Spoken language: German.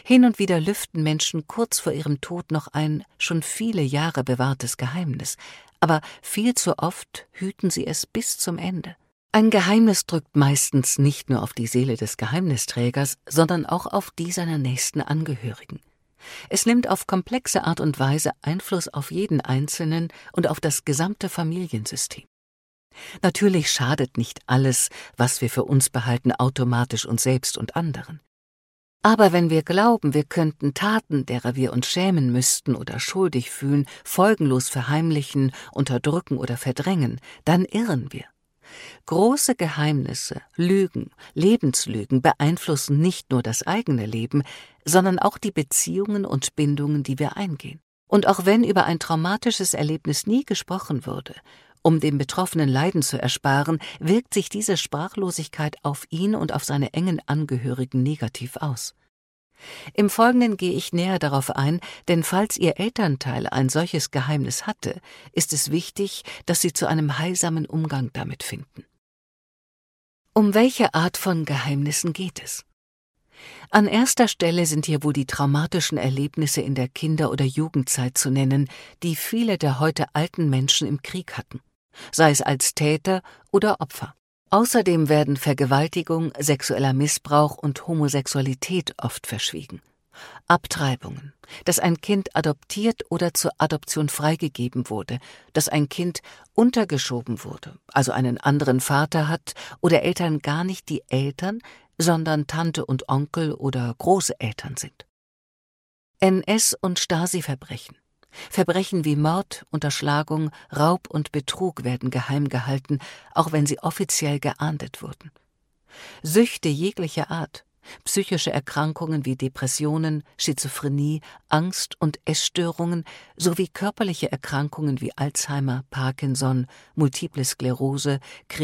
Hin und wieder lüften Menschen kurz vor ihrem Tod noch ein schon viele Jahre bewahrtes Geheimnis, aber viel zu oft hüten sie es bis zum Ende. Ein Geheimnis drückt meistens nicht nur auf die Seele des Geheimnisträgers, sondern auch auf die seiner nächsten Angehörigen. Es nimmt auf komplexe Art und Weise Einfluss auf jeden Einzelnen und auf das gesamte Familiensystem. Natürlich schadet nicht alles, was wir für uns behalten, automatisch uns selbst und anderen. Aber wenn wir glauben, wir könnten Taten, derer wir uns schämen müssten oder schuldig fühlen, folgenlos verheimlichen, unterdrücken oder verdrängen, dann irren wir. Große Geheimnisse, Lügen, Lebenslügen beeinflussen nicht nur das eigene Leben, sondern auch die Beziehungen und Bindungen, die wir eingehen. Und auch wenn über ein traumatisches Erlebnis nie gesprochen würde, um dem Betroffenen Leiden zu ersparen, wirkt sich diese Sprachlosigkeit auf ihn und auf seine engen Angehörigen negativ aus. Im Folgenden gehe ich näher darauf ein, denn falls Ihr Elternteil ein solches Geheimnis hatte, ist es wichtig, dass Sie zu einem heilsamen Umgang damit finden. Um welche Art von Geheimnissen geht es? An erster Stelle sind hier wohl die traumatischen Erlebnisse in der Kinder- oder Jugendzeit zu nennen, die viele der heute alten Menschen im Krieg hatten, sei es als Täter oder Opfer. Außerdem werden Vergewaltigung, sexueller Missbrauch und Homosexualität oft verschwiegen. Abtreibungen, dass ein Kind adoptiert oder zur Adoption freigegeben wurde, dass ein Kind untergeschoben wurde, also einen anderen Vater hat oder Eltern gar nicht die Eltern, sondern Tante und Onkel oder Großeltern sind. NS- und Stasi-Verbrechen. Verbrechen wie Mord, Unterschlagung, Raub und Betrug werden geheim gehalten, auch wenn sie offiziell geahndet wurden. Süchte jeglicher Art, psychische Erkrankungen wie Depressionen, Schizophrenie, Angst- und Essstörungen sowie körperliche Erkrankungen wie Alzheimer, Parkinson, Multiple Sklerose,